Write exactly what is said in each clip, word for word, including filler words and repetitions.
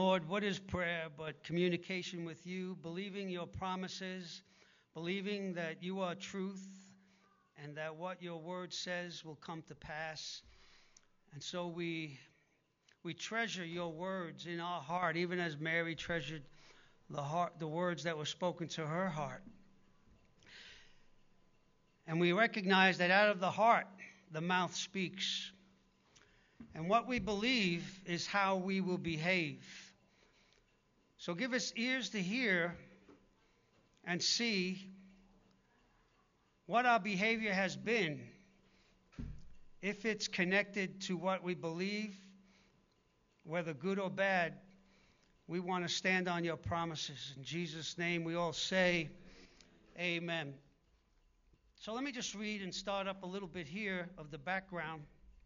Lord, what is prayer but communication with you, believing your promises, believing that you are truth and that what your word says will come to pass. And so we we treasure your words in our heart, even as Mary treasured the heart, the words that were spoken to her heart. And we recognize that out of the heart, the mouth speaks. And what we believe is how we will behave. So give us ears to hear and see what our behavior has been, if it's connected to what we believe, whether good or bad. We want to stand on your promises. In Jesus' name we all say amen. So let me just read and start up a little bit here of the background.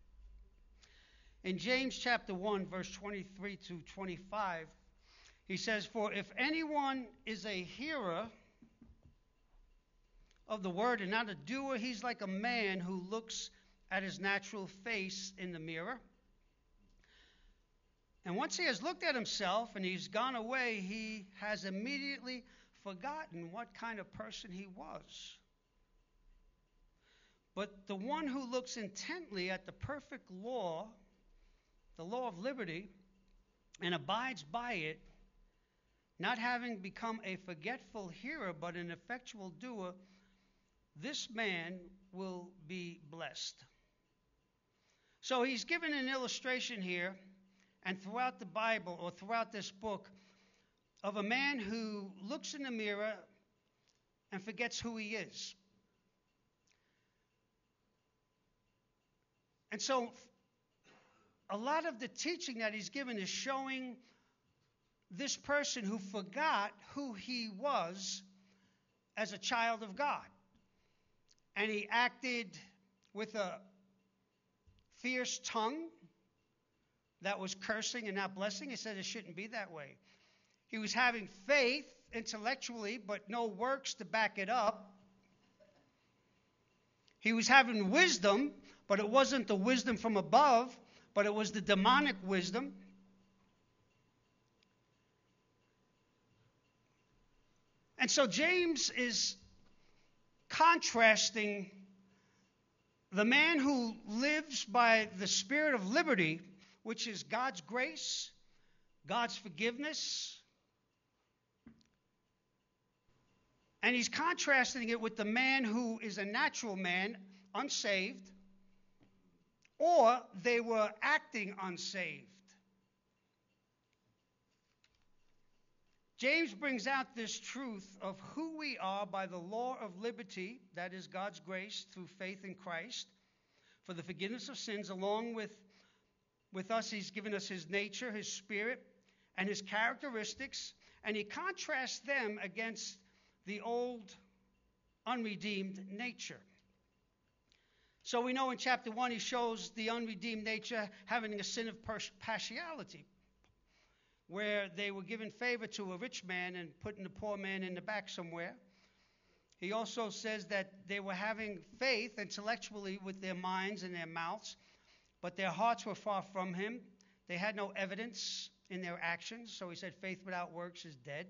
In James chapter one, verse twenty-three to twenty-five, he says, "For if anyone is a hearer of the word and not a doer, he's like a man who looks at his natural face in the mirror. And once he has looked at himself and he's gone away, he has immediately forgotten what kind of person he was. But the one who looks intently at the perfect law, the law of liberty, and abides by it, not having become a forgetful hearer, but an effectual doer, this man will be blessed." So he's given an illustration here, and throughout the Bible, or throughout this book, of a man who looks in the mirror and forgets who he is. And so a lot of the teaching that he's given is showing this person who forgot who he was as a child of God. And he acted with a fierce tongue that was cursing and not blessing. He said it shouldn't be that way. He was having faith intellectually, but no works to back it up. He was having wisdom, but it wasn't the wisdom from above, but it was the demonic wisdom. And so James is contrasting the man who lives by the spirit of liberty, which is God's grace, God's forgiveness. And he's contrasting it with the man who is a natural man, unsaved, or they were acting unsaved. James brings out this truth of who we are by the law of liberty, that is God's grace through faith in Christ, for the forgiveness of sins. Along with, with us, he's given us his nature, his spirit, and his characteristics, and he contrasts them against the old, unredeemed nature. So we know in chapter one, he shows the unredeemed nature having a sin of partiality, where they were giving favor to a rich man and putting the poor man in the back somewhere. He also says that they were having faith intellectually with their minds and their mouths, but their hearts were far from him. They had no evidence in their actions. So he said faith without works is dead.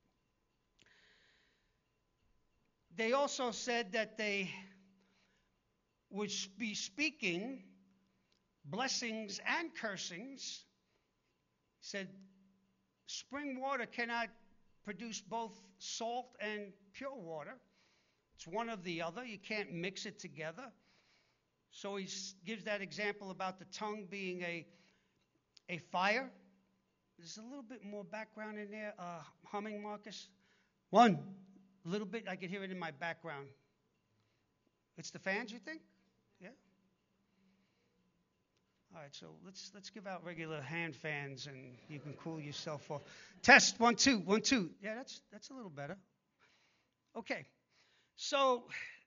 They also said that they would be speaking blessings and cursings. He said spring water cannot produce both salt and pure water. It's one or the other. You can't mix it together. So he gives that example about the tongue being a, a fire. There's a little bit more background in there. Uh, humming, Marcus? One. A little bit. I can hear it in my background. It's the fans, you think? Yeah? All right, so let's let's give out regular hand fans, and you can cool yourself off. Test, one, two, one, two. Yeah, that's that's a little better. Okay, so,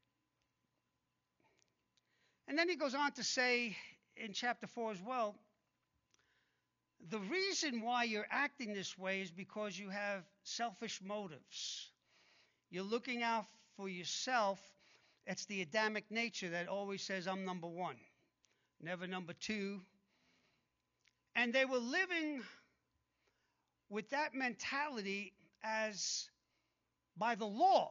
and then he goes on to say in chapter four as well, the reason why you're acting this way is because you have selfish motives. You're looking out for yourself. It's the Adamic nature that always says, I'm number one. Never number two. And they were living with that mentality as by the law.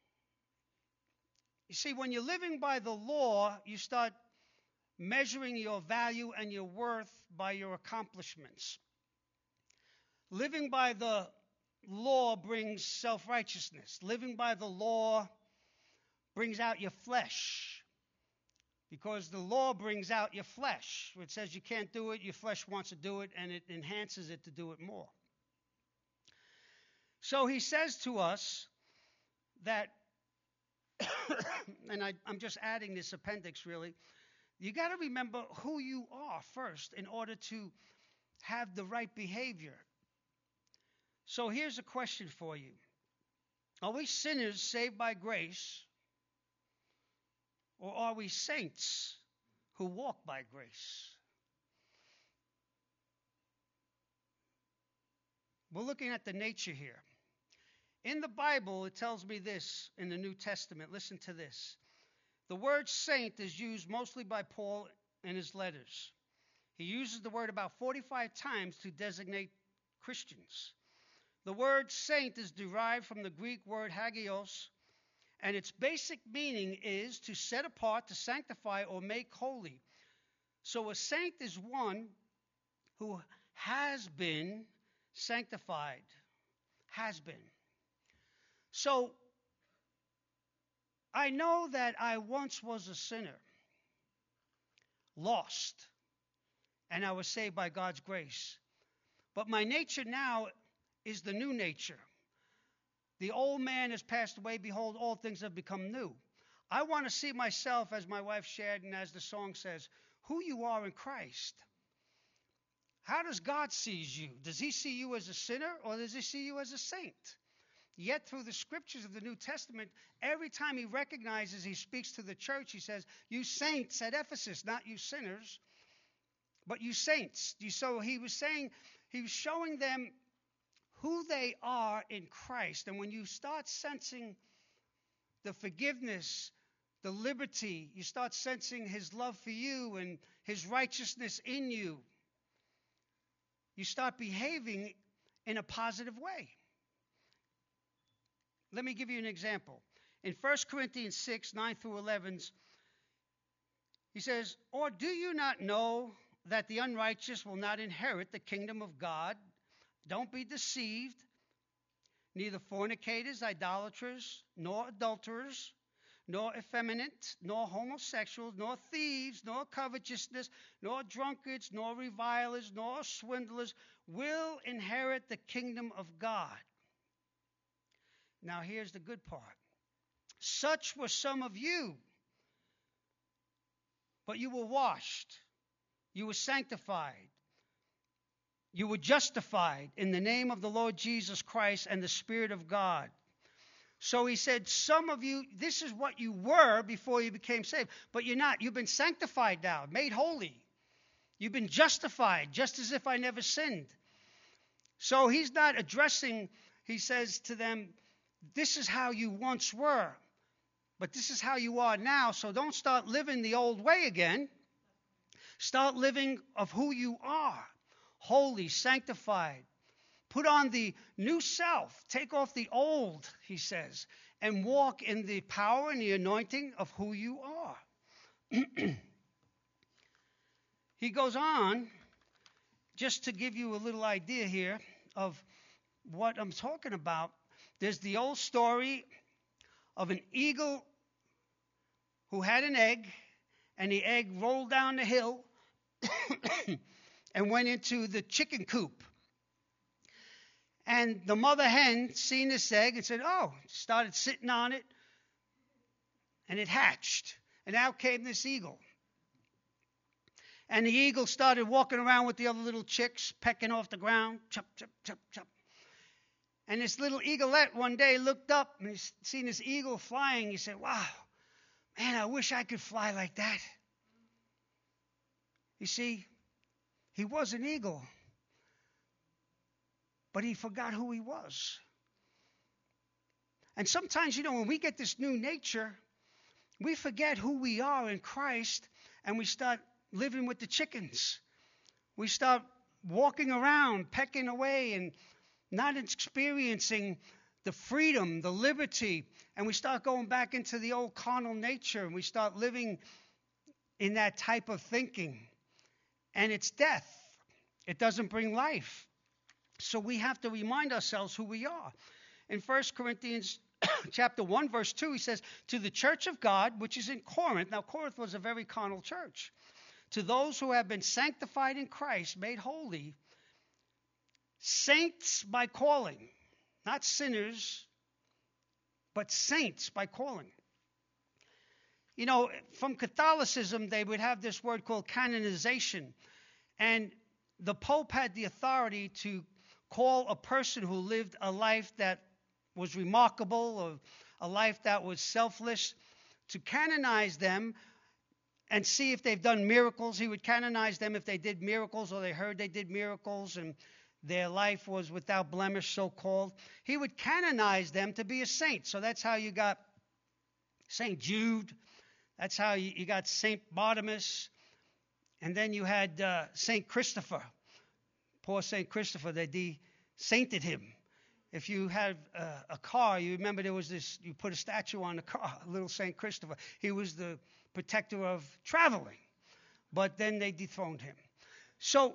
You see, when you're living by the law, you start measuring your value and your worth by your accomplishments. Living by the law brings self-righteousness. Living by the law brings out your flesh, because the law brings out your flesh. It says you can't do it, your flesh wants to do it, and it enhances it to do it more. So he says to us that, and I, I'm just adding this appendix really, you got to remember who you are first in order to have the right behavior. So here's a question for you. Are we sinners saved by grace, or are we saints who walk by grace? We're looking at the nature here. In the Bible, it tells me this in the New Testament. Listen to this. The word saint is used mostly by Paul in his letters. He uses the word about forty-five times to designate Christians. The word saint is derived from the Greek word hagios, and its basic meaning is to set apart, to sanctify, or make holy. So a saint is one who has been sanctified. Has been. So I know that I once was a sinner, lost, and I was saved by God's grace. But my nature now is the new nature. The old man has passed away. Behold, all things have become new. I want to see myself, as my wife shared and as the song says, who you are in Christ. How does God see you? Does he see you as a sinner, or does he see you as a saint? Yet through the scriptures of the New Testament, every time he recognizes, he speaks to the church, he says, you saints at Ephesus, not you sinners, but you saints. So he was saying, he was showing them who they are in Christ. And when you start sensing the forgiveness, the liberty, you start sensing his love for you and his righteousness in you, you start behaving in a positive way. Let me give you an example. In First Corinthians six, nine through eleven, he says, or do you not know that the unrighteous will not inherit the kingdom of God? Don't be deceived. Neither fornicators, idolaters, nor adulterers, nor effeminate, nor homosexuals, nor thieves, nor covetousness, nor drunkards, nor revilers, nor swindlers will inherit the kingdom of God. Now here's the good part. Such were some of you, but you were washed, you were sanctified, you were justified in the name of the Lord Jesus Christ and the Spirit of God. So he said, some of you, this is what you were before you became saved, but you're not. You've been sanctified now, made holy. You've been justified, just as if I never sinned. So he's not addressing, he says to them, this is how you once were, but this is how you are now. So don't start living the old way again. Start living of who you are, holy, sanctified. Put on the new self. Take off the old, he says, and walk in the power and the anointing of who you are. He goes on, just to give you a little idea here of what I'm talking about. There's the old story of an eagle who had an egg, and the egg rolled down the hill and went into the chicken coop. And the mother hen seen this egg and said, oh, started sitting on it, and it hatched. And out came this eagle. And the eagle started walking around with the other little chicks, pecking off the ground, chop, chop, chop, chop. And this little eaglet one day looked up and he seen this eagle flying. He said, wow, man, I wish I could fly like that. You see, he was an eagle, but he forgot who he was. And sometimes, you know, when we get this new nature, we forget who we are in Christ, and we start living with the chickens. We start walking around, pecking away, and not experiencing the freedom, the liberty, and we start going back into the old carnal nature, and we start living in that type of thinking. And it's death. It doesn't bring life. So we have to remind ourselves who we are. In First Corinthians chapter one, verse two, he says, to the church of God, which is in Corinth. Now, Corinth was a very carnal church. To those who have been sanctified in Christ, made holy, saints by calling, not sinners, but saints by calling. You know, from Catholicism, they would have this word called canonization. And the Pope had the authority to call a person who lived a life that was remarkable, or a life that was selfless, to canonize them and see if they've done miracles. He would canonize them if they did miracles, or they heard they did miracles and their life was without blemish, so-called. He would canonize them to be a saint. So that's how you got Saint Jude. That's how you, you got Saint Bartimaeus. And then you had uh, Saint Christopher. Poor Saint Christopher, they de-sainted him. If you had uh, a car, you remember there was this, you put a statue on the car, little Saint Christopher. He was the protector of traveling. But then they dethroned him. So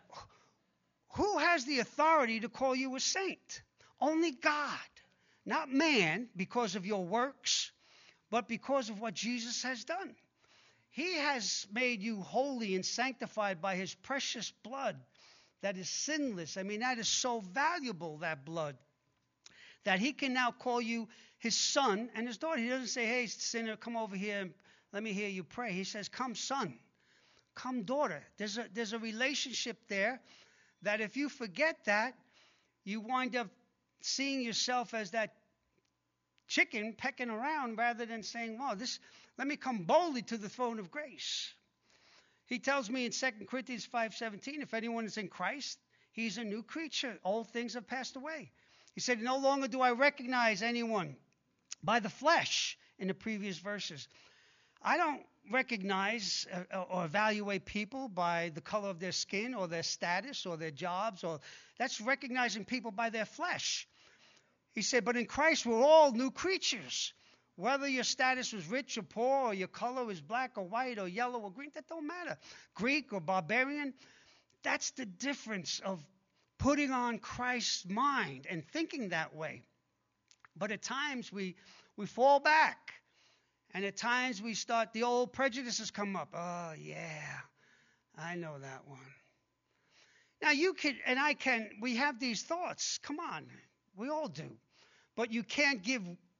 who has the authority to call you a saint? Only God. Not man, because of your works, but because of what Jesus has done. He has made you holy and sanctified by his precious blood that is sinless. I mean, that is so valuable, that blood, that he can now call you his son and his daughter. He doesn't say, hey, sinner, come over here and let me hear you pray. He says, come, son. Come, daughter. There's a, there's a relationship there that if you forget that, you wind up seeing yourself as that chicken pecking around rather than saying, wow, this, let me come boldly to the throne of grace. He tells me in Second Corinthians five seventeen, if anyone is in Christ, he's a new creature. Old things have passed away. He said, no longer do I recognize anyone by the flesh in the previous verses. I don't recognize or evaluate people by the color of their skin or their status or their jobs. Or that's recognizing people by their flesh. He said, but in Christ we're all new creatures. Whether your status was rich or poor, or your color is black or white or yellow or green, that don't matter. Greek or barbarian, that's the difference of putting on Christ's mind and thinking that way. But at times we, we fall back. And at times we start, the old prejudices come up. Oh, yeah, I know that one. Now you can, and I can, we have these thoughts. Come on, we all do. But you can't give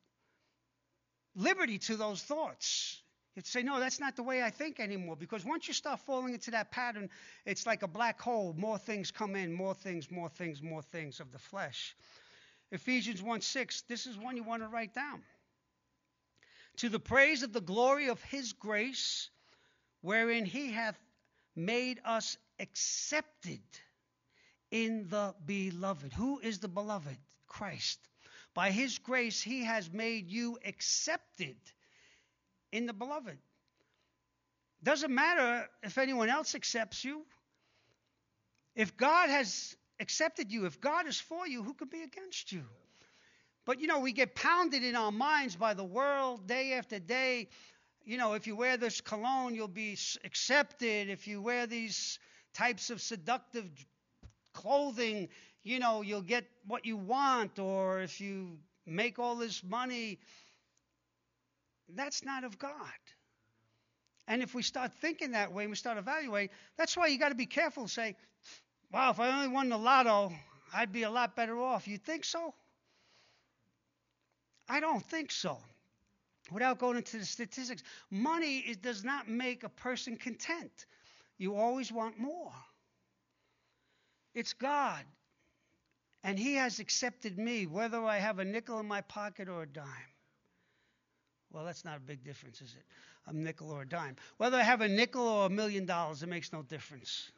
liberty to those thoughts. You'd say, no, that's not the way I think anymore. Because once you start falling into that pattern, it's like a black hole. More things come in, more things, more things, more things of the flesh. Ephesians one six, this is one you want to write down. To the praise of the glory of his grace, wherein he hath made us accepted in the beloved. Who is the beloved? Christ. By his grace, he has made you accepted in the beloved. Doesn't matter if anyone else accepts you. If God has accepted you, if God is for you, who could be against you? But, you know, we get pounded in our minds by the world day after day. You know, if you wear this cologne, you'll be accepted. If you wear these types of seductive clothing, you know, you'll get what you want. Or if you make all this money, that's not of God. And if we start thinking that way and we start evaluating, that's why you got to be careful and say, wow, if I only won the lotto, I'd be a lot better off. You think so? I don't think so. Without going into the statistics, money is, does not make a person content. You always want more. It's God. And he has accepted me, whether I have a nickel in my pocket or a dime. Well, that's not a big difference, is it? A nickel or a dime. Whether I have a nickel or a million dollars, it makes no difference.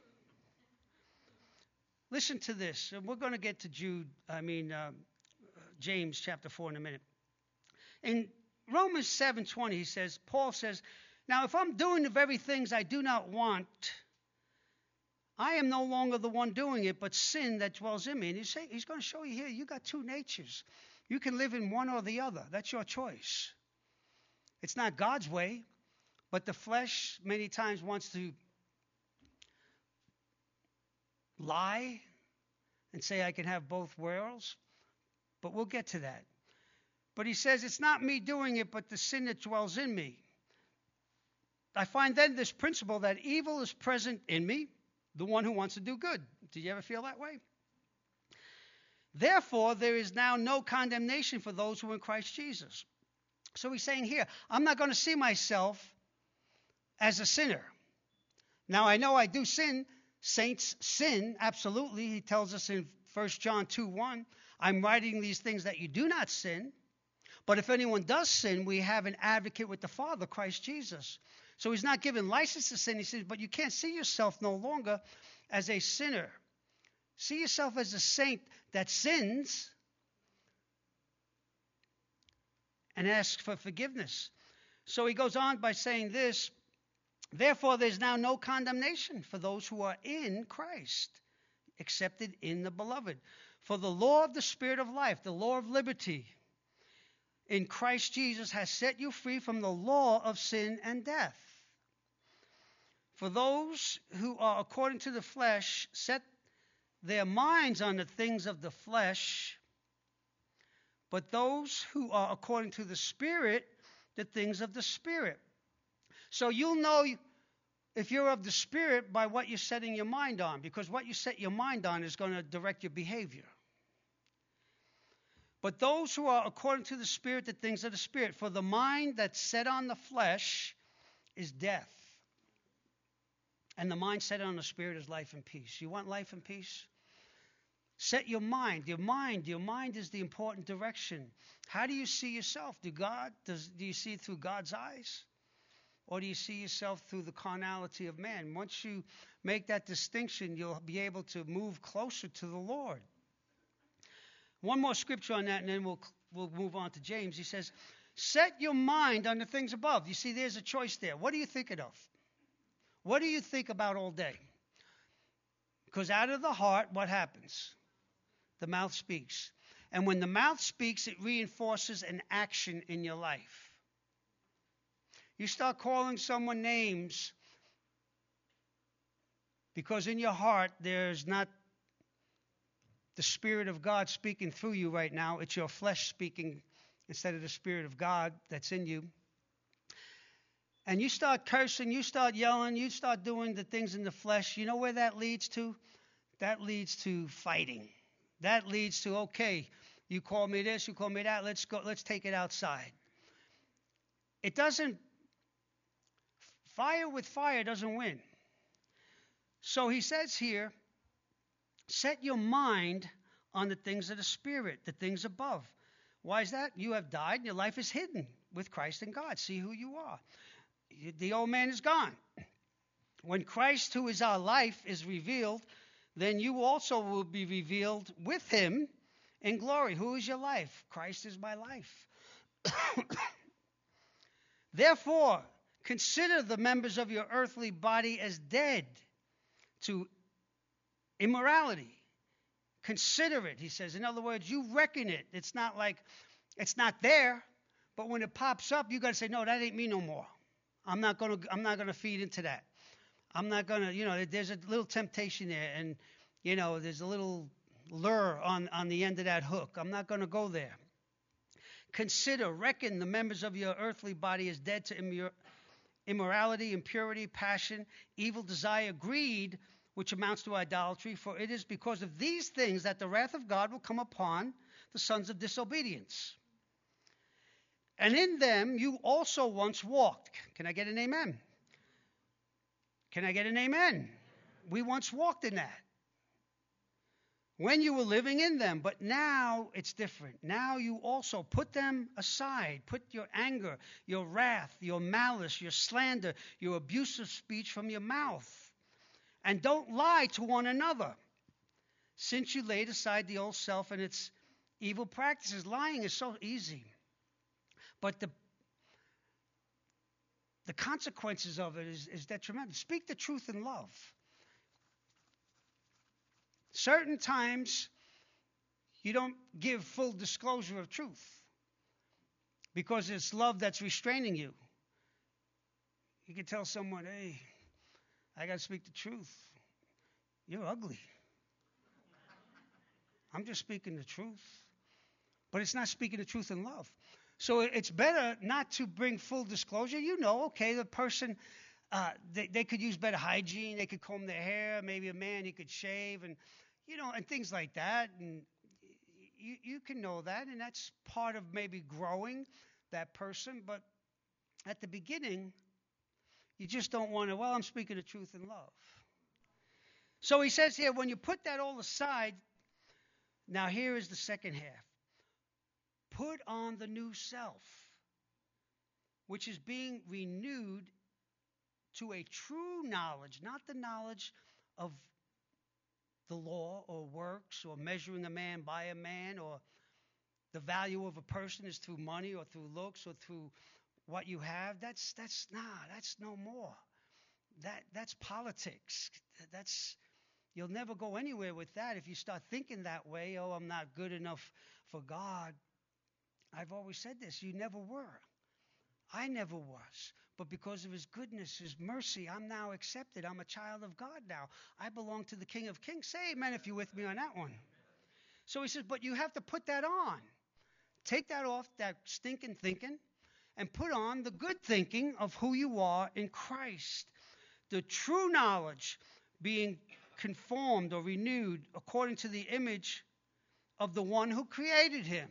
Listen to this. We're going to get to Jude, I mean, uh, James chapter four in a minute. In Romans seven twenty, he says, Paul says, now if I'm doing the very things I do not want, I am no longer the one doing it, but sin that dwells in me. And he's, say, he's going to show you here, you got two natures. You can live in one or the other. That's your choice. It's not God's way, but the flesh many times wants to lie and say I can have both worlds. But we'll get to that. But he says, it's not me doing it, but the sin that dwells in me. I find then this principle that evil is present in me, the one who wants to do good. Did you ever feel that way? Therefore, there is now no condemnation for those who are in Christ Jesus. So he's saying here, I'm not going to see myself as a sinner. Now, I know I do sin. Saints sin, absolutely. He tells us in First John two one, I'm writing these things that you do not sin. But if anyone does sin, we have an advocate with the Father, Christ Jesus. So he's not given license to sin. He says, but you can't see yourself no longer as a sinner. See yourself as a saint that sins and asks for forgiveness. So he goes on by saying this, therefore there's now no condemnation for those who are in Christ, accepted in the beloved. For the law of the Spirit of life, the law of liberty in Christ Jesus has set you free from the law of sin and death. For those who are according to the flesh set their minds on the things of the flesh, but those who are according to the Spirit, the things of the Spirit. So you'll know if you're of the Spirit by what you're setting your mind on, because what you set your mind on is going to direct your behavior. But those who are according to the Spirit, the things of the Spirit. For the mind that's set on the flesh is death. And the mind set on the Spirit is life and peace. You want life and peace? Set your mind. Your mind, your mind is the important direction. How do you see yourself? Do God, does, do you see it through God's eyes? Or do you see yourself through the carnality of man? Once you make that distinction, you'll be able to move closer to the Lord. One more scripture on that, and then we'll we'll move on to James. He says, set your mind on the things above. You see, there's a choice there. What are you thinking of? What do you think about all day? Because out of the heart, what happens? The mouth speaks. And when the mouth speaks, it reinforces an action in your life. You start calling someone names because in your heart there's not the Spirit of God speaking through you right now. It's your flesh speaking instead of the Spirit of God that's in you. And you start cursing, you start yelling, you start doing the things in the flesh. You know where that leads to? That leads to fighting. That leads to, okay, you call me this, you call me that, let's go, let's take it outside. It doesn't, fire with fire doesn't win. So he says here, set your mind on the things of the Spirit, the things above. Why is that? You have died and your life is hidden with Christ in God. See who you are. The old man is gone. When Christ, who is our life, is revealed, then you also will be revealed with him in glory. Who is your life? Christ is my life. Therefore, consider the members of your earthly body as dead to immorality. Consider it, he says. In other words, you reckon it. It's not like it's not there, but when it pops up, you got to say, no, that ain't me no more. I'm not going to I'm not going to feed into that. I'm not going to, you know, there's a little temptation there, and you know, there's a little lure on on the end of that hook. I'm not going to go there. Consider, reckon the members of your earthly body as dead to immor- immorality, impurity, passion, evil desire, greed, which amounts to idolatry, for it is because of these things that the wrath of God will come upon the sons of disobedience. And in them you also once walked. Can I get an amen? Can I get an amen? We once walked in that. When you were living in them, but now it's different. Now you also put them aside. Put your anger, your wrath, your malice, your slander, your abusive speech from your mouth. And don't lie to one another, since you laid aside the old self and its evil practices. Lying is so easy, but the the consequences of it is, is detrimental. Speak the truth in love. certain times you don't give full disclosure of truth because it's love that's restraining you. You can tell someone, hey, I got to speak the truth. You're ugly. I'm just speaking the truth. But it's not speaking the truth in love. So it's better not to bring full disclosure. You know, okay, the person, uh, they, they could use better hygiene. They could comb their hair. Maybe a man, he could shave and, you know, and things like that. And you, you can know that. And that's part of maybe growing that person. But at the beginning, you just don't want to, well, I'm speaking the truth in love. So he says here, when you put that all aside, now here is the second half. Put on the new self, which is being renewed to a true knowledge, not the knowledge of the law or works or measuring a man by a man, or the value of a person is through money or through looks or through what you have. That's that's nah, that's no more. That that's politics. That's you'll never go anywhere with that if you start thinking that way. Oh, I'm not good enough for God. I've always said this, you never were. I never was. But because of his goodness, his mercy, I'm now accepted. I'm a child of God now. I belong to the King of Kings. Say amen if you're with me on that one. So he says, but you have to put that on. Take that off, that stinking thinking, and put on the good thinking of who you are in Christ. The true knowledge being conformed or renewed according to the image of the one who created him.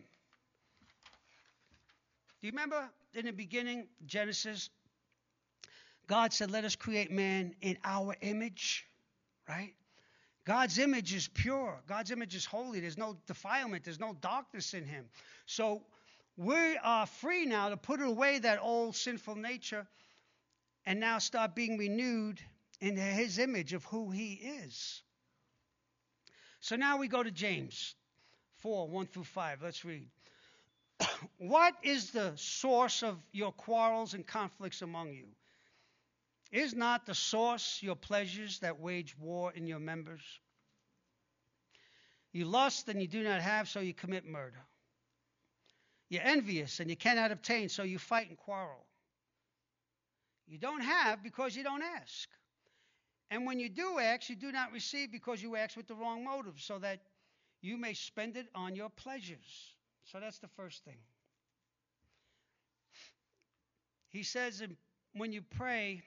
Do you remember in the beginning, Genesis, God said, let us create man in our image, right? God's image is pure. God's image is holy. There's no defilement. There's no darkness in him. So we are free now to put away that old sinful nature and now start being renewed in his image of who he is. So now we go to James four, one through five. Let's read. What is the source of your quarrels and conflicts among you? Is not the source your pleasures that wage war in your members? You lust and you do not have, so you commit murder. You're envious and you cannot obtain, so you fight and quarrel. You don't have because you don't ask. And when you do ask, you do not receive because you ask with the wrong motive, so that you may spend it on your pleasures. So that's the first thing. He says when you pray,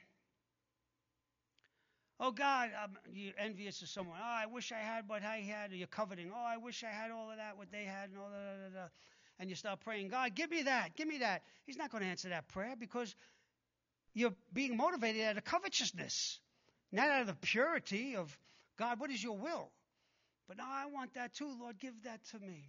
oh God, um, you're envious of someone. Oh, I wish I had what I had. Or you're coveting. Oh, I wish I had all of that, what they had, and all that. Da, da, da. And you start praying, God, give me that, give me that. He's not going to answer that prayer because you're being motivated out of covetousness, not out of the purity of, God, what is your will? But no, I want that too. Lord, give that to me.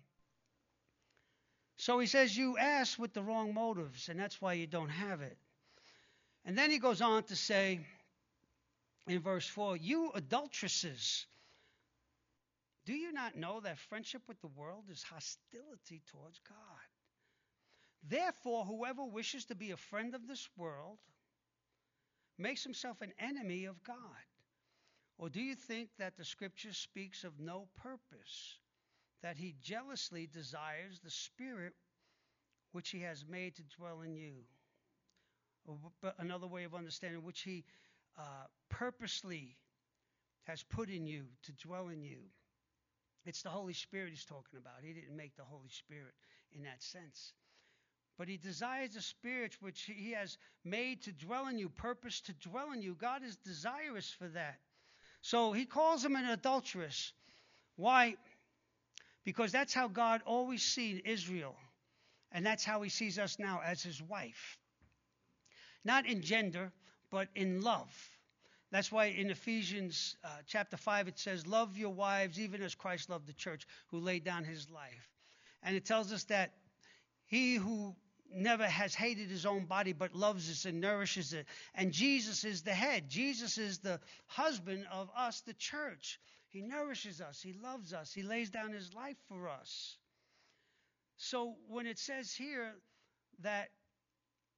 So he says you ask with the wrong motives, and that's why you don't have it. And then he goes on to say in verse four, you adulteresses, do you not know that friendship with the world is hostility towards God? Therefore, whoever wishes to be a friend of this world makes himself an enemy of God. Or do you think that the scripture speaks of no purpose, that he jealously desires the Spirit which he has made to dwell in you? Or another way of understanding, which he uh, purposely has put in you to dwell in you. It's the Holy Spirit he's talking about. He didn't make the Holy Spirit in that sense. But he desires the Spirit which he has made to dwell in you, purpose to dwell in you. God is desirous for that. So he calls him an adulteress. Why? Because that's how God always seen Israel. And that's how he sees us now, as his wife. Not in gender, but in love. That's why in Ephesians uh, chapter five it says, love your wives even as Christ loved the church, who laid down his life. And it tells us that he who never has hated his own body but loves it and nourishes it. And Jesus is the head. Jesus is the husband of us, the church. He nourishes us. He loves us. He lays down his life for us. So when it says here that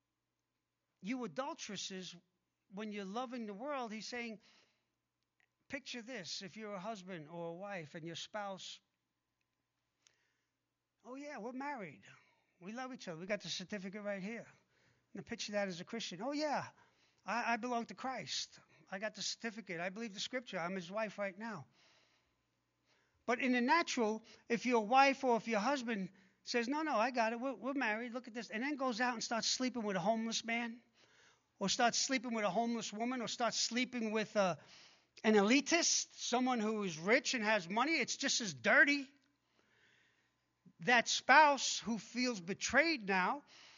you adulteresses, when you're loving the world, he's saying picture this. If you're a husband or a wife and your spouse, oh yeah, we're married. We love each other. We got the certificate right here. And picture that as a Christian. Oh yeah, I, I belong to Christ. I got the certificate. I believe the scripture. I'm his wife right now. But in the natural, if your wife or if your husband says, no, no, I got it. We're, we're married. Look at this. And then goes out and starts sleeping with a homeless man, or starts sleeping with a homeless woman, or starts sleeping with a, an elitist, someone who is rich and has money. It's just as dirty. That spouse who feels betrayed now,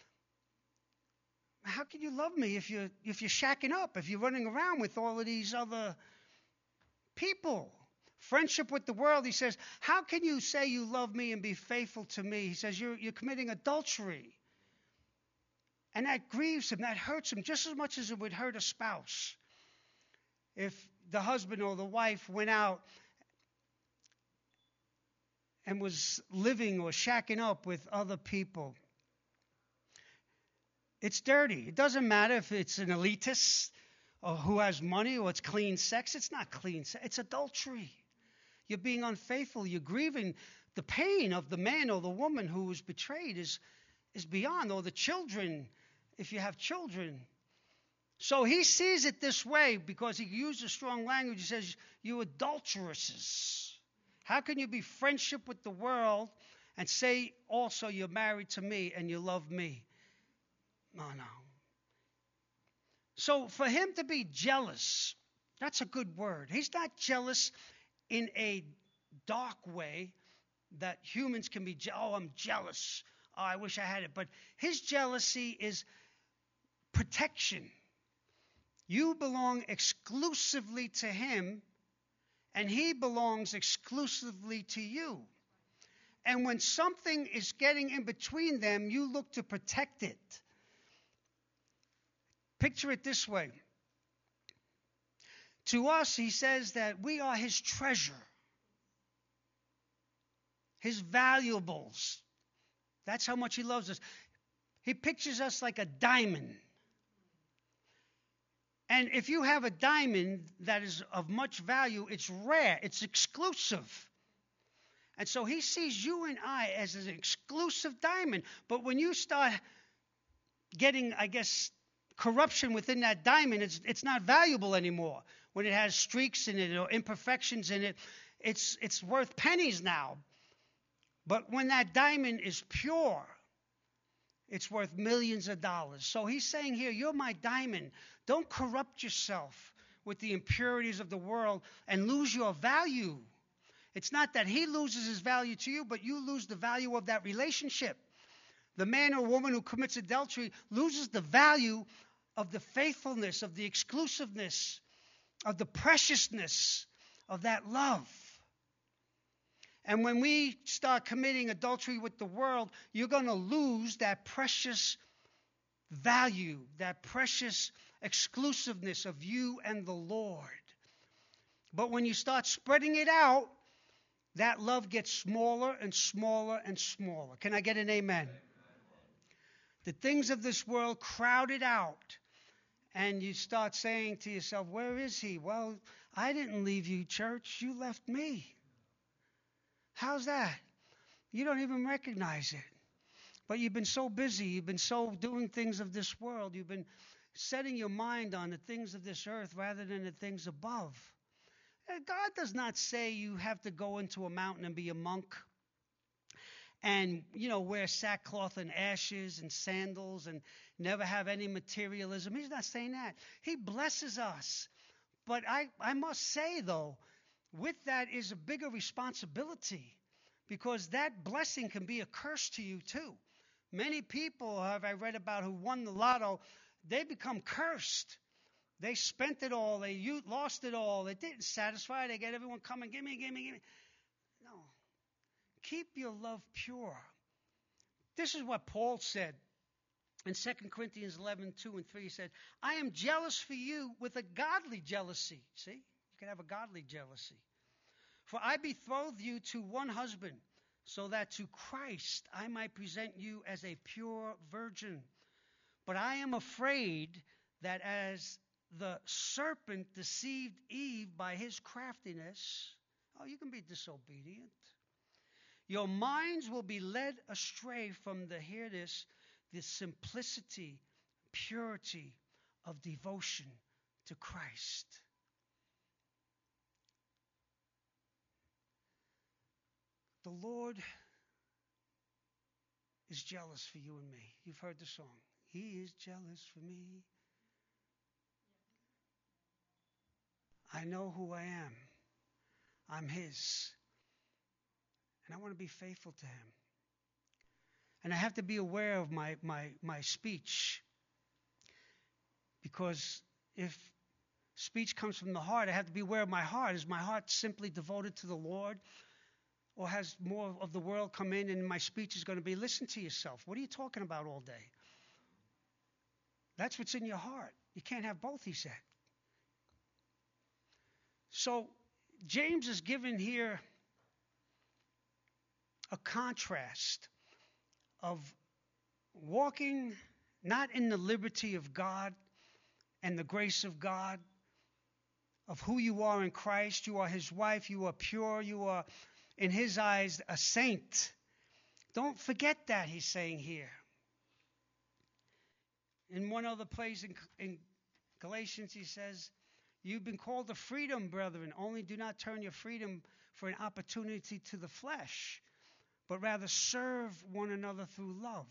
how can you love me if you're, if you're shacking up, if you're running around with all of these other people? Friendship with the world, he says, how can you say you love me and be faithful to me? He says, you're, you're committing adultery. And that grieves him, that hurts him just as much as it would hurt a spouse. If the husband or the wife went out and was living or shacking up with other people. It's dirty. It doesn't matter if it's an elitist or who has money or it's clean sex. It's not clean sex. It's adultery. You're being unfaithful. You're grieving. The pain of the man or the woman who was betrayed is, is beyond. Or the children, if you have children. So he sees it this way because he uses strong language. He says, you adulteresses. How can you be friendship with the world and say also you're married to me and you love me? No, no. So for him to be jealous, that's a good word. He's not jealous in a dark way that humans can be, je- oh, I'm jealous. Oh, I wish I had it. But his jealousy is protection. You belong exclusively to him, and he belongs exclusively to you. And when something is getting in between them, you look to protect it. Picture it this way. To us, he says that we are his treasure, his valuables. That's how much he loves us. He pictures us like a diamond. And if you have a diamond that is of much value, it's rare, it's exclusive. And so he sees you and I as an exclusive diamond. But when you start getting, I guess, corruption within that diamond, it's it's not valuable anymore. When it has streaks in it or imperfections in it, it's it's worth pennies now. But when that diamond is pure, it's worth millions of dollars. So he's saying here, you're my diamond. Don't corrupt yourself with the impurities of the world and lose your value. It's not that he loses his value to you, but you lose the value of that relationship. The man or woman who commits adultery loses the value of the faithfulness, of the exclusiveness, of the preciousness of that love. And when we start committing adultery with the world, you're going to lose that precious value, that precious exclusiveness of you and the Lord. But when you start spreading it out, that love gets smaller and smaller and smaller. Can I get an amen? The things of this world crowd it out. And you start saying to yourself, where is he? Well, I didn't leave you, church. You left me. How's that? You don't even recognize it. But you've been so busy. You've been so doing things of this world. You've been setting your mind on the things of this earth rather than the things above. And God does not say you have to go into a mountain and be a monk and, you know, wear sackcloth and ashes and sandals and never have any materialism. He's not saying that. He blesses us. But I, I must say, though, with that is a bigger responsibility, because that blessing can be a curse to you too. Many people have I read about who won the lotto, they become cursed. They spent it all. They lost it all. They didn't satisfy. They get everyone coming, give me, give me, give me. No. Keep your love pure. This is what Paul said in Second Corinthians eleven, two and three. He said, I am jealous for you with a godly jealousy. See, you can have a godly jealousy. For I betrothed you to one husband, so that to Christ I might present you as a pure virgin. But I am afraid that as the serpent deceived Eve by his craftiness, oh, you can be disobedient. Your minds will be led astray from the, hear this, the simplicity, purity of devotion to Christ. The Lord is jealous for you and me. You've heard the song. He is jealous for me. I know who I am. I'm His. And I want to be faithful to Him. And I have to be aware of my, my, my speech. Because if speech comes from the heart, I have to be aware of my heart. Is my heart simply devoted to the Lord? Or has more of the world come in and my speech is going to be, listen to yourself. What are you talking about all day? That's what's in your heart. You can't have both, he said. So James is given here a contrast of walking not in the liberty of God and the grace of God, of who you are in Christ. You are His wife. You are pure. You are, in His eyes, a saint. Don't forget that, he's saying here. In one other place in, in Galatians, he says, you've been called to freedom, brethren. Only do not turn your freedom for an opportunity to the flesh, but rather serve one another through love.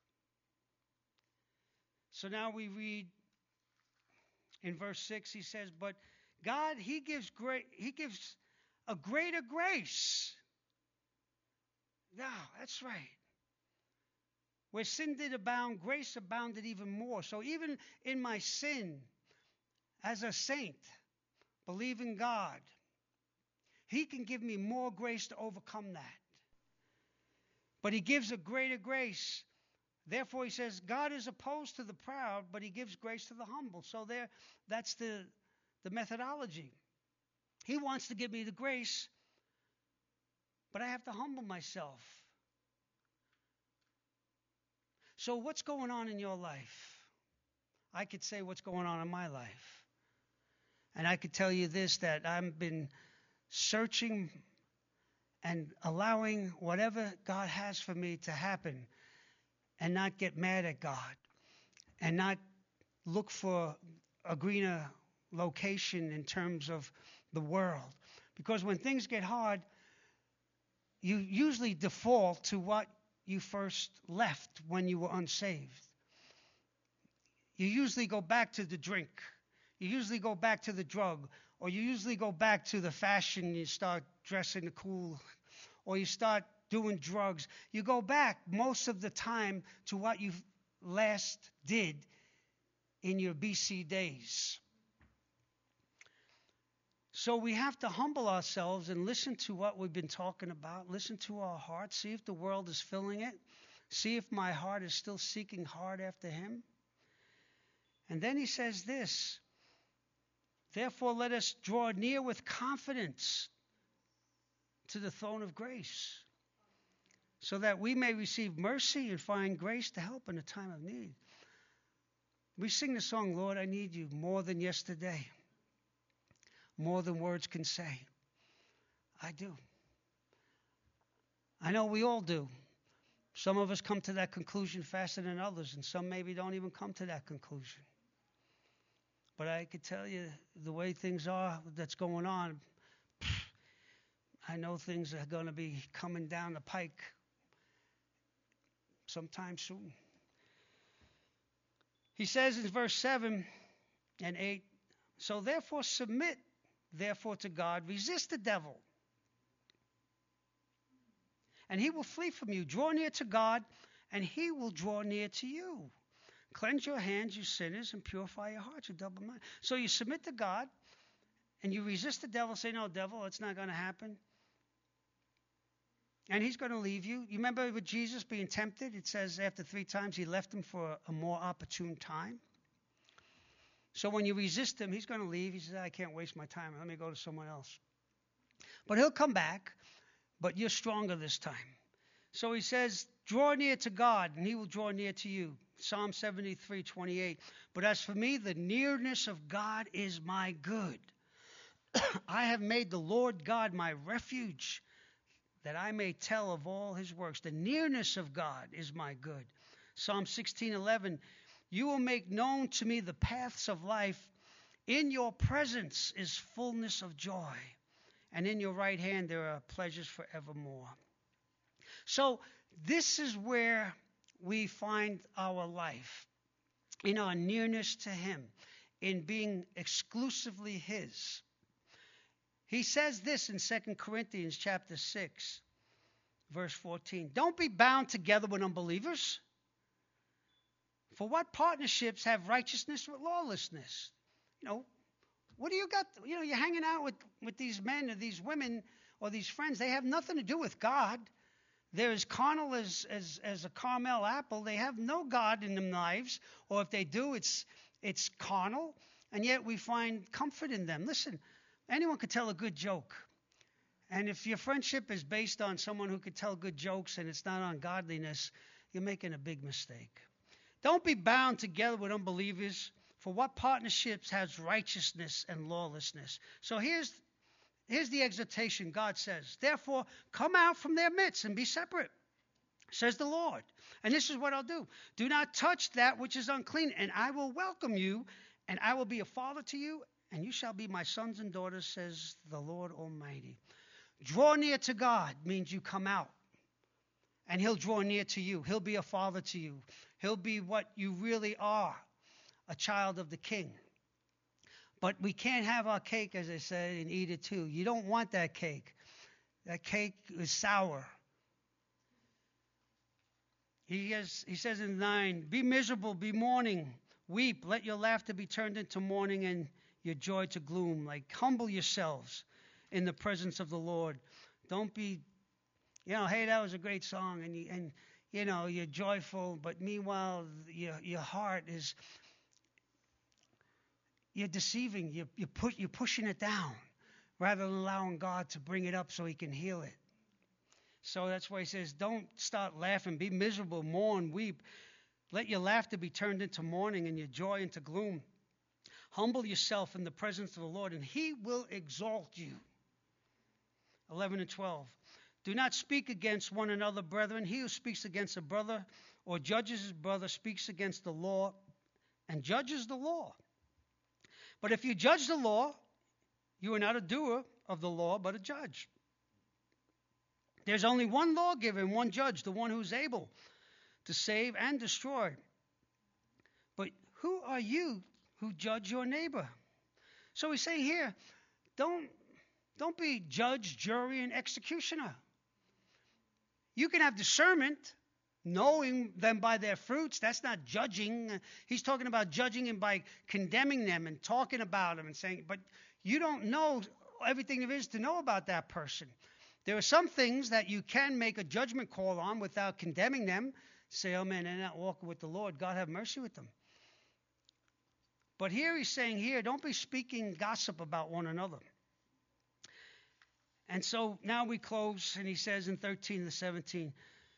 So now we read in verse six, he says, but God, He gives great, He gives a greater grace. Yeah, that's right. Where sin did abound, grace abounded even more. So even in my sin, as a saint, believing God, He can give me more grace to overcome that. But He gives a greater grace. Therefore, he says, God is opposed to the proud, but He gives grace to the humble. So there, that's the, the methodology. He wants to give me the grace, but I have to humble myself. So what's going on in your life? I could say what's going on in my life. And I could tell you this, that I've been searching and allowing whatever God has for me to happen and not get mad at God and not look for a greener location in terms of the world. Because when things get hard, you usually default to what you first left when you were unsaved. You usually go back to the drink. You usually go back to the drug. Or you usually go back to the fashion. You start dressing cool. Or you start doing drugs. You go back most of the time to what you last did in your B C days. So we have to humble ourselves and listen to what we've been talking about. Listen to our heart. See if the world is filling it. See if my heart is still seeking hard after Him. And then he says this, therefore let us draw near with confidence to the throne of grace, so that we may receive mercy and find grace to help in a time of need. We sing the song, Lord, I need you more than yesterday. More than words can say. I do. I know we all do. Some of us come to that conclusion faster than others, and some maybe don't even come to that conclusion. But I could tell you the way things are that's going on, I know things are going to be coming down the pike sometime soon. He says in verse seven and eight, so therefore submit therefore to God, resist the devil, and he will flee from you. Draw near to God, and He will draw near to you. Cleanse your hands, you sinners, and purify your hearts, you double minded. So you submit to God, and you resist the devil. Say, no, devil, it's not going to happen. And he's going to leave you. You remember with Jesus being tempted? It says after three times he left him for a more opportune time. So when you resist him, he's going to leave. He says, I can't waste my time. Let me go to someone else. But he'll come back, but you're stronger this time. So he says, draw near to God, and He will draw near to you. Psalm seventy-three twenty-eight. But as for me, the nearness of God is my good. I have made the Lord God my refuge, that I may tell of all his works. The nearness of God is my good. Psalm sixteen eleven. You will make known to me the paths of life. In your presence is fullness of joy, and in your right hand there are pleasures forevermore. So this is where we find our life, in our nearness to him, in being exclusively his. He says this in Second Corinthians chapter six, verse fourteen. Don't be bound together with unbelievers. For what partnerships have righteousness with lawlessness? You know, what do you got? You know, you're hanging out with, with these men or these women or these friends. They have nothing to do with God. They're as carnal as, as, as a Carmel apple. They have no God in their lives. Or if they do, it's it's carnal. And yet we find comfort in them. Listen, anyone could tell a good joke. And if your friendship is based on someone who could tell good jokes and it's not on godliness, you're making a big mistake. Don't be bound together with unbelievers, for what partnerships has righteousness and lawlessness? So here's, here's the exhortation God says. Therefore, come out from their midst and be separate, says the Lord. And this is what I'll do. Do not touch that which is unclean, and I will welcome you, and I will be a father to you, and you shall be my sons and daughters, says the Lord Almighty. Draw near to God means you come out. And he'll draw near to you. He'll be a father to you. He'll be what you really are, a child of the King. But we can't have our cake, as I said, and eat it too. You don't want that cake. That cake is sour. He, has, he says in nine, be miserable, be mourning, weep. Let your laughter be turned into mourning and your joy to gloom. Like, humble yourselves in the presence of the Lord. Don't be... You know, hey, that was a great song, and you, and you know you're joyful, but meanwhile your your heart is you're deceiving. You you put you're pushing it down, rather than allowing God to bring it up so He can heal it. So that's why He says, don't start laughing, be miserable, mourn, weep. Let your laughter be turned into mourning and your joy into gloom. Humble yourself in the presence of the Lord, and He will exalt you. eleven and twelve. Do not speak against one another, brethren. He who speaks against a brother or judges his brother speaks against the law and judges the law. But if you judge the law, you are not a doer of the law, but a judge. There's only one lawgiver and one judge, the one who's able to save and destroy. But who are you who judge your neighbor? So we say here, don't, don't be judge, jury, and executioner. You can have discernment, knowing them by their fruits. That's not judging. He's talking about judging them by condemning them and talking about them and saying, but you don't know everything there is to know about that person. There are some things that you can make a judgment call on without condemning them. Say, oh man, they're not walking with the Lord. God have mercy with them. But here he's saying here, don't be speaking gossip about one another. And so now we close, and he says in thirteen to seventeen,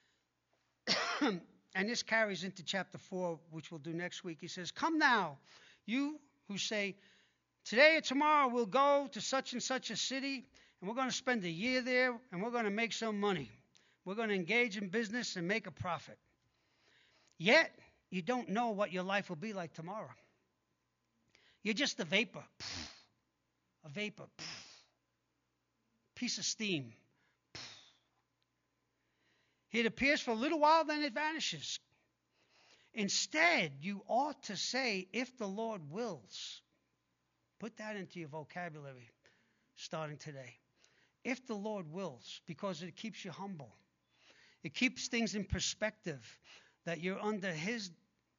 and this carries into chapter four, which we'll do next week. He says, come now, you who say, today or tomorrow we'll go to such and such a city, and we're going to spend a year there, and we're going to make some money. We're going to engage in business and make a profit. Yet, you don't know what your life will be like tomorrow. You're just a vapor. A vapor. Piece of steam. It appears for a little while, then it vanishes. Instead, you ought to say, if the Lord wills. Put that into your vocabulary starting today. If the Lord wills, because it keeps you humble. It keeps things in perspective, that you're under His,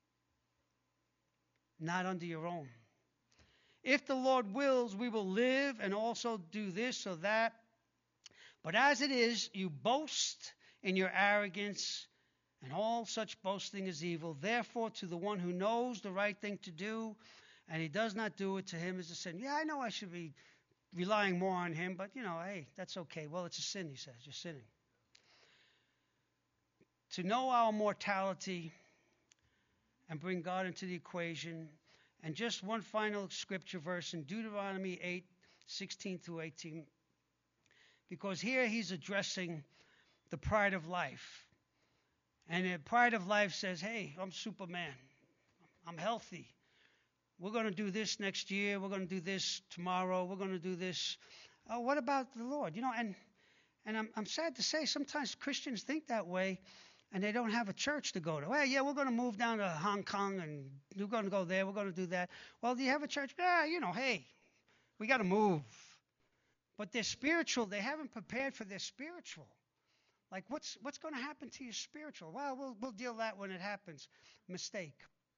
not under your own. If the Lord wills, we will live and also do this or that. But as it is, you boast in your arrogance, and all such boasting is evil. Therefore, to the one who knows the right thing to do, and he does not do it, to him is a sin. Yeah, I know I should be relying more on Him, but, you know, hey, that's okay. Well, it's a sin, he says. You're sinning. To know our mortality and bring God into the equation. And just one final scripture verse in Deuteronomy eight, sixteen through eighteen. Because here he's addressing the pride of life. And the pride of life says, hey, I'm Superman. I'm healthy. We're going to do this next year. We're going to do this tomorrow. We're going to do this. Oh, what about the Lord? You know, and and I'm, I'm sad to say sometimes Christians think that way, and they don't have a church to go to. Well, yeah, we're going to move down to Hong Kong, and we're going to go there. We're going to do that. Well, do you have a church? Yeah, you know, hey, we got to move. But they're spiritual. They haven't prepared for their spiritual. Like, what's what's going to happen to your spiritual? Well, we'll we'll deal that when it happens. Mistake.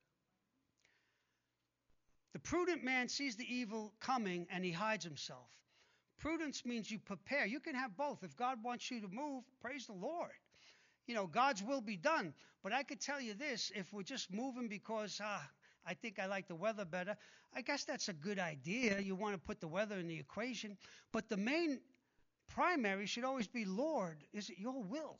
The prudent man sees the evil coming and he hides himself. Prudence means you prepare. You can have both. If God wants you to move, praise the Lord. You know, God's will be done. But I could tell you this, if we're just moving because ah, I think I like the weather better, I guess that's a good idea. You want to put the weather in the equation. But the main primary should always be, Lord, is it your will?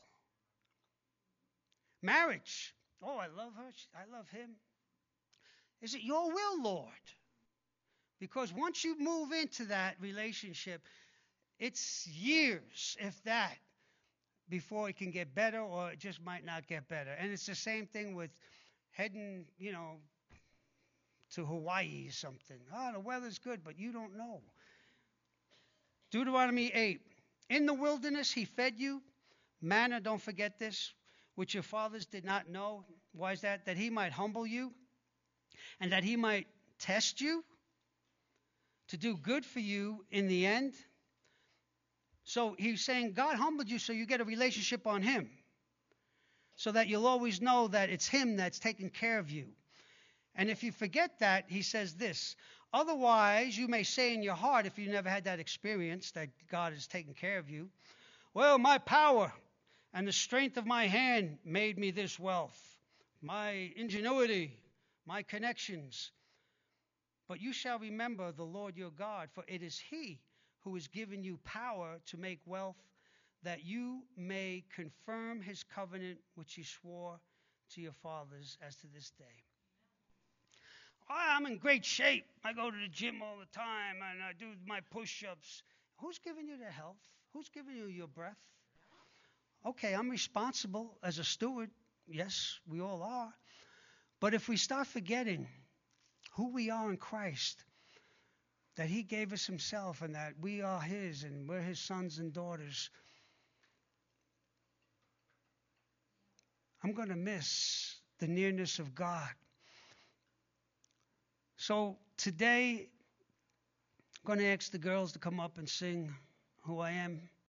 Marriage. Oh, I love her. I love him. Is it your will, Lord? Because once you move into that relationship, it's years, if that, before it can get better, or it just might not get better. And it's the same thing with heading, you know, to Hawaii or something. Oh, the weather's good, but you don't know. Deuteronomy eight. In the wilderness he fed you, manna, don't forget this, which your fathers did not know. Why is that? That he might humble you, and that he might test you, to do good for you in the end. So he's saying God humbled you so you get a relationship on him, so that you'll always know that it's him that's taking care of you. And if you forget that, he says this, otherwise you may say in your heart, if you never had that experience that God is taking care of you, well, my power and the strength of my hand made me this wealth, my ingenuity, my connections. But you shall remember the Lord your God, for it is he who has given you power to make wealth, that you may confirm his covenant which he swore to your fathers as to this day. Oh, I'm in great shape. I go to the gym all the time and I do my push-ups. Who's giving you the health? Who's giving you your breath? Okay, I'm responsible as a steward. Yes, we all are. But if we start forgetting who we are in Christ, that he gave us himself and that we are his and we're his sons and daughters, I'm going to miss the nearness of God. So today, I'm going to ask the girls to come up and sing Who I Am.